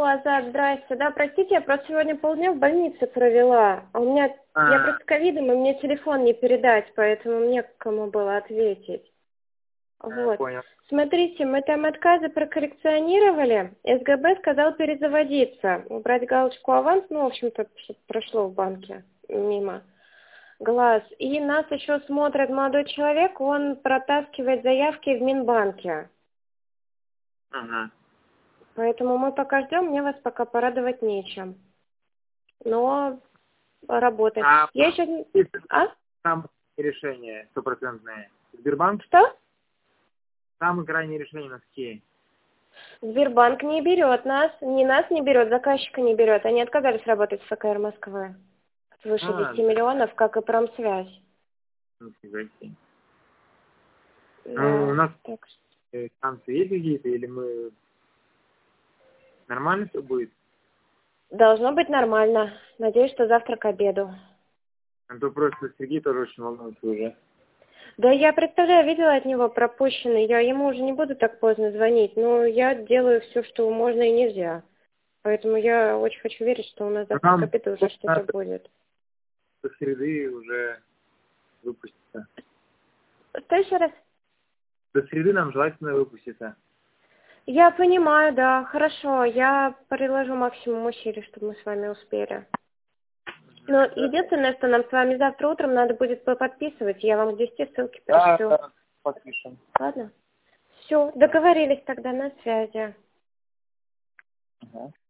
Алло, Азат, здрасте. Да, простите, я просто сегодня полдня в больнице провела. А у меня, я просто ковидом, и мне телефон не передать, поэтому мне к кому было ответить. Вот. Понял. Смотрите, мы там отказы прокоррекционировали. СГБ сказал перезаводиться. Убрать галочку аванс, ну, в общем-то, что прошло в банке мимо глаз. И нас еще смотрит молодой человек, он протаскивает заявки в Минбанке. Ага. Поэтому мы пока ждем, мне вас пока порадовать нечем. Но работаем. А Я еще... А? там решение стопроцентное. Сбербанк? Что? Самые крайние решения на какие? Сбербанк не берет нас, ни нас не берет, заказчика не берет. Они отказались работать с ФКР Москвы. Свыше 10 миллионов, как и Промсвязь. Нифига себе. Да, У нас так что... станции есть какие-то, или мы... Нормально все будет? Должно быть нормально. Надеюсь, что завтра к обеду. А то просто Сергей тоже очень волнуется уже. Да, я представляю, видела от него пропущенный. Я ему уже не буду так поздно звонить. Но я делаю все, что можно и нельзя. Поэтому я очень хочу верить, что у нас завтра к обеду уже что-то будет. До среды уже выпустится. Что еще раз? До среды нам желательно выпуститься. Я понимаю, да, хорошо. Я приложу максимум усилий, чтобы мы с вами успели. Но единственное, что нам с вами завтра утром надо будет подписывать. Я вам к 10 ссылки пришлю. Да, подпишем. Ладно? Все, договорились тогда, на связи. Ага.